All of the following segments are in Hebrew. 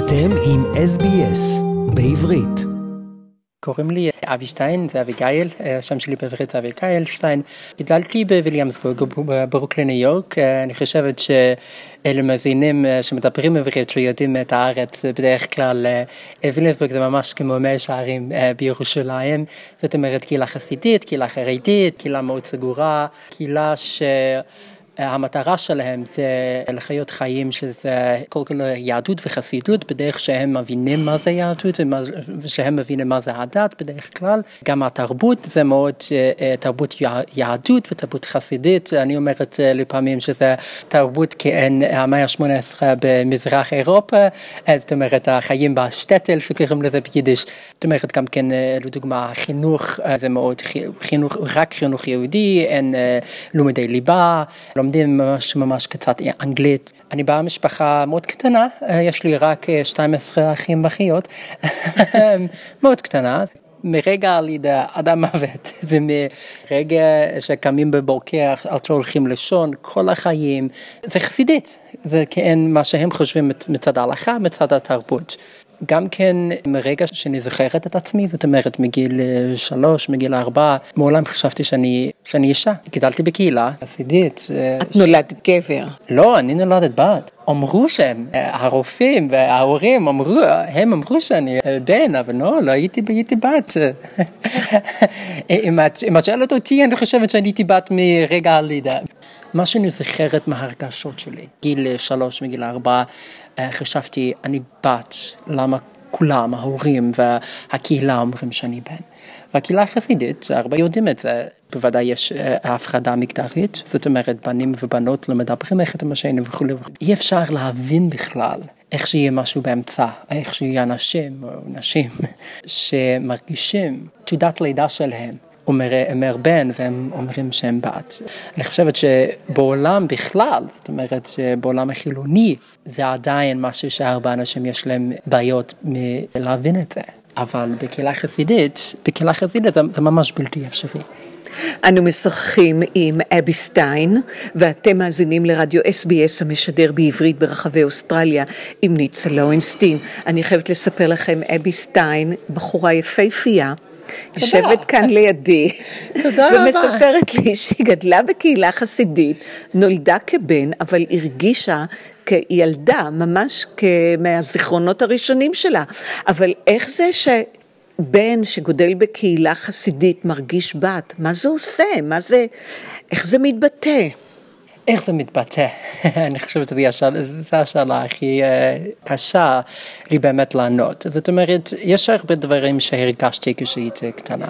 אתם עם SBS בעברית. קוראים לי אבי שטיין, זה אביגיל, השם שלי בעברית זה אביגיל שטיין. גדלתי בוויליאמסבורג, ברוקלין, ניו יורק. אני חושבת שאלה מאזינים שמדברים עברית, שיודעים את הארץ, בדרך כלל ויליאמסבורג זה ממש כמו מאה שערים בירושלים. זאת אומרת, קהילה חסידית, קהילה חרדית, קהילה מאוד סגורה, קהילה המטרה שלהם זה לחיות חיים שזה כל כך יהדות וחסידות בדרך שהם מבינים מה זה יהדות ושהם מבינים מה זה הדת בדרך כלל. גם התרבות זה מאוד תרבות יהדות ותרבות חסידית. אני אומרת לפעמים שזה תרבות כאין המאה ה-18 במזרח אירופה, זאת אומרת החיים בשטטל שקוראים לזה ביידיש. זאת אומרת גם כן לדוגמה חינוך זה מאוד חינוך, רק חינוך יהודי, אין לימודי ליבה, לומדים ממש קצת אנגלית. אני באה משפחה מאוד קטנה, יש לי רק 12 אחים ואחיות, מאוד קטנה. מרגע הלידה עד המוות, ומרגע שקמים בבוקר עד שהולכים לישון, כל החיים, זה חסידית. זה כאין מה שהם חושבים מצד ההלכה, מצד התרבות. גם כן מרגע שאני זוכרת את עצמי, זאת אומרת מגיל 3, מגיל 4, מעולם חשבתי שאני אישה. גדלתי בקהילה חסידית. את נולדת גבר? לא, אני נולדת בת. אמרו שהם, הרופאים וההורים הם אמרו שאני בן, אבל לא הייתי בת. אם את שואלת אותי, אני חושבת שאני הייתי בת מרגע הלידה. מה שאני זוכרת מההרגשות שלי, גיל 3 מגיל 4, חשבתי אני בת, למה כולם, ההורים והקהילה אומרים שאני בן. והקהילה החסידית, הרבה יודעים את זה, בוודאי יש הפרדה מגדרית, זאת אומרת בנים ובנות לא מדברים אחד עם השני וכו'. אי אפשר להבין בכלל איך שיהיה משהו באמצע, איך שיהיה אנשים או נשים שמרגישים תעודת לידה שלהם. אומר בן והם אומרים שהם בת. אני חושבת שבעולם בכלל, זאת אומרת שבעולם החילוני, זה עדיין משהו שהרבה אנשים יש להם בעיות מלהבין את זה. אבל בקהילה חסידית זה ממש בלתי אפשרי. אנו משוחחים עם אבי שטיין, ואתם מאזינים לרדיו SBS המשדר בעברית ברחבי אוסטרליה עם ניצה לוינסטין. אני חייבת לספר לכם, אבי שטיין, בחורה יפהפייה, יושבת כאן לידי, ומספרת לי שהיא גדלה בקהילה חסידית, נולדה כבן, אבל הרגישה כילדה, ממש מהזיכרונות הראשונים שלה. אבל איך זה שבן שגודל בקהילה חסידית מרגיש בת? מה זה עושה? איך זה מתבטא? איך זה מתבטא? אני חושבת שזו השאלה הכי קשה לי באמת לענות. זאת אומרת, יש הרבה דברים שהרגשתי כשהייתי קטנה.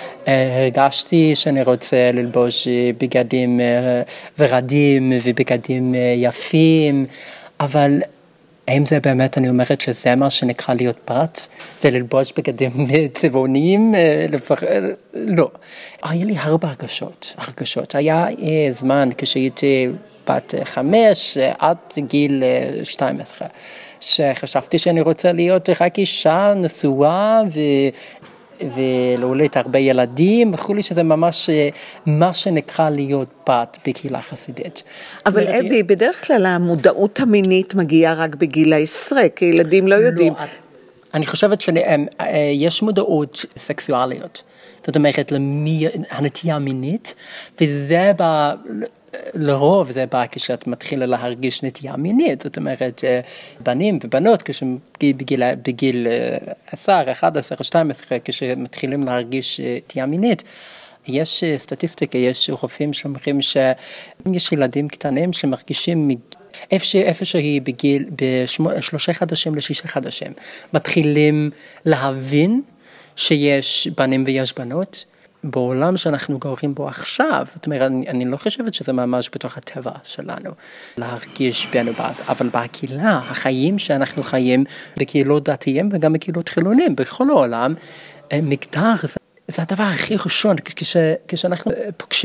הרגשתי שאני רוצה ללבוש בגדים ורדים ובגדים יפים, אבל האם זה באמת, אני אומרת שזה מה שנקרא להיות בת, וללבוש בגדים צבעוניים? לא. היה לי הרבה הרגשות. היה זמן כשהייתי בת 5 עד גיל 12, שחשבתי שאני רוצה להיות רק אישה נשואה ולהוליד הרבה ילדים, וכולי, שזה ממש מה שנקרא להיות בת בקהילה חסידית. אבל אבי, בדרך כלל המודעות המינית מגיעה רק בגיל 10, כי ילדים לא יודעים. אני חושבת שיש מודעות סקסואליות, זאת אומרת, הנטייה המינית, וזה לרוב זה בא כשאת מתחילה להרגיש נטייה מינית, זאת אומרת, בנים ובנות בגיל 10, 11, 12, כשמתחילים להרגיש נטייה מינית, יש סטטיסטיקה, יש רופאים שאומרים שיש ילדים קטנים שמרגישים איפה שהיא בגיל, ב3 חודשים ל6 חודשים, מתחילים להבין שיש בנים ויש בנות, בעולם שאנחנו גורים בו עכשיו, זאת אומרת, אני לא חושבת שזה ממש בתוך הטבע שלנו, להרגיש בן ובת, אבל בקהילה, החיים שאנחנו חיים בקהילות דתיים וגם בקהילות חילונים, בכל העולם, מגדר זה הדבר הכי ראשון כשאנחנו פוגשים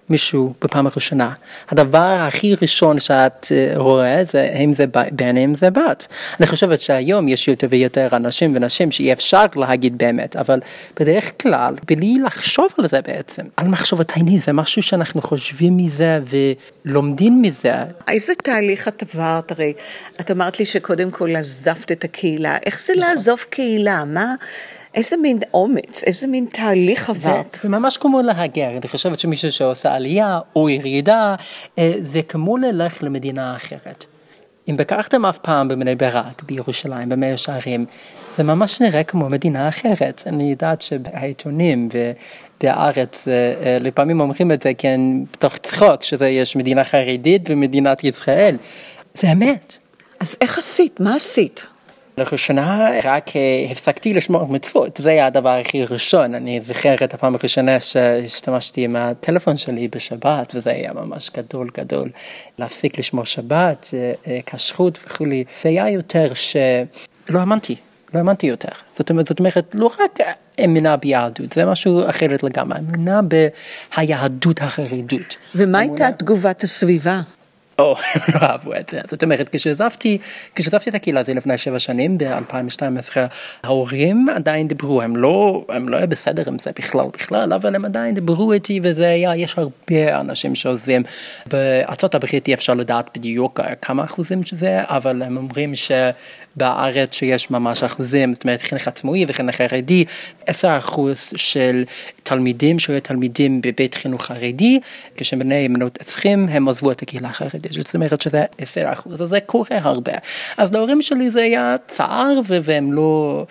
מישהו בפעם הראשונה, הדבר הכי ראשון שאת רואה זה האם זה בן, האם זה בת. אני חושבת שהיום יש יותר ויותר אנשים ונשים שאי אפשר להגיד באמת, אבל בדרך כלל, בלי לחשוב על זה בעצם, על מחשבתייני, זה משהו שאנחנו חושבים מזה ולומדים מזה. איזה תהליך את עברת? הרי את אמרת לי שקודם כל עזבת את הקהילה. איך זה לעזוב קהילה? איזה מין אומץ, איזה מין תהליך עברת? זה ממש כמו להגר. אני חושבת שמישהו שעושה עלייה או ירידה, זה כמו ללך למדינה אחרת. אם בקרתם אף פעם בבני ברק, בירושלים, במאה שערים, זה ממש נראה כמו מדינה אחרת. אני יודעת שבעיתונים ובארץ, לפעמים אומרים את זה כן בתוך צחוק, שיש מדינה חרדית ומדינת ישראל. זה אמת. אז איך עשית? מה עשית? לראשונה רק הפסקתי לשמור מצוות, זה היה הדבר הכי ראשון. אני זוכר את הפעם הראשונה שהשתמשתי עם הטלפון שלי בשבת, וזה היה ממש גדול, להפסיק לשמור שבת, כשרות וכו'. זה היה יותר שלא האמנתי יותר. זאת אומרת, לא רק אמינה ביהדות, זה משהו אחרת לגמרי, אמינה ביהדות החרדית. ומה הייתה תגובת הסביבה? הם לא אהבו את זה. זאת אומרת, כשעזבתי את הקהילה הזה לפני 7 שנים, ב-2012, ההורים עדיין דיברו, הם לא היה בסדר עם זה בכלל, אבל הם עדיין דיברו איתי, וזה היה, יש הרבה אנשים שעוזבים. בארצות הברית אי אפשר לדעת בדיוק כמה אחוזים שזה, אבל הם אומרים בארץ שיש ממש אחוזים, זאת אומרת, חינוך עצמאי וחינוך חרדי, 10% של תלמידים שהיו תלמידים בבית חינוך חרדי, כשבני בנות צריכים, הם עזבו את הקהילה החרדית, זאת אומרת שזה 10%, אז זה קורה הרבה. אז להורים שלי זה היה צער, והם לא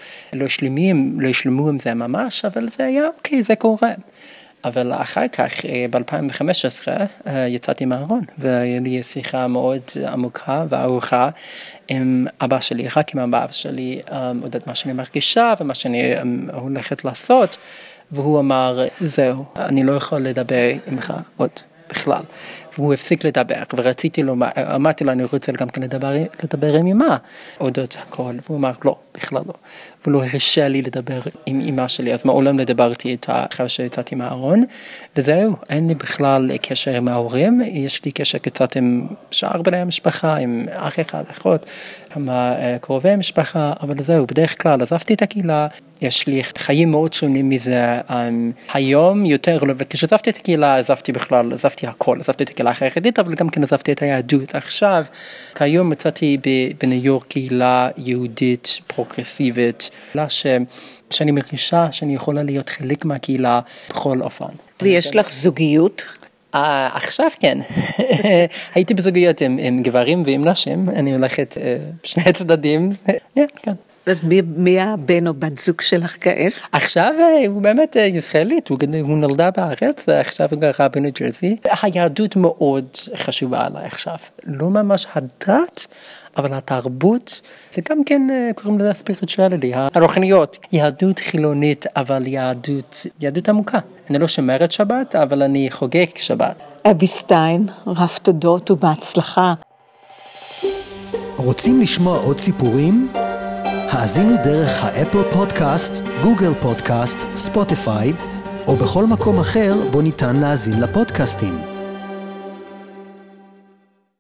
השלימו עם זה ממש, אבל זה היה, אוקיי, זה קורה. אבל אחר כך, ב-2015, יצאתי מהארון, והיה לי שיחה מאוד עמוקה וארוכה עם אבא שלי, רק עם אבא שלי, יודעת מה שאני מרגישה ומה שאני הולכת לעשות, והוא אמר, זהו, אני לא יכול לדבר עמך עוד בכלל. והוא הפסיק לדבר, ורציתי לו, אמרתי לו, אני רוצה גם כן לדבר עם אמא, אודות הכל, והוא אמר, לא, בכלל לא. והוא לא הרשה לי לדבר עם אמא שלי, אז מעולם לדברתי איתה אחרי שיצאתי מהארון, וזהו, אין לי בכלל קשר עם ההורים, יש לי קשר קצת עם שאר בני המשפחה, עם אח אחד, אחות, כמה קרובי המשפחה, אבל זהו, בדרך כלל עזבתי את הקהילה, יש לי חיים מאוד שונים מזה, היום יותר, וכשעזבתי את הקהילה, עזבתי הכל, עזבתי את הקהילה החרדית, אבל גם כן עזבתי את היהדות. עכשיו, כיום מצאתי בניו יורק קהילה יהודית פרוגרסיבית, שאני מרגישה שאני יכולה להיות חלק מהקהילה בכל אופן. ויש לך זוגיות? עכשיו כן, הייתי בזוגיות עם גברים ועם נשים, אני הולכת בשני הצדדים, כן. אז מי הבן או בת זוג שלך כעת? עכשיו הוא באמת ישראלית, הוא נולדה בארץ, עכשיו הוא גרה בניו ג'רזי. היהדות מאוד חשובה עליי עכשיו, לא ממש הדת, אבל התרבות, וגם כן קוראים לזה ספיריטואליטי, הרוחניות, יהדות חילונית, אבל יהדות עמוקה. אני לא שומרת שבת, אבל אני חוגג שבת. אבי סטיין, רב תודות ובהצלחה. רוצים לשמוע עוד סיפורים? האזינו דרך האפל פודקאסט, גוגל פודקאסט, ספוטיפיי, או בכל מקום אחר בו ניתן להאזין לפודקאסטים.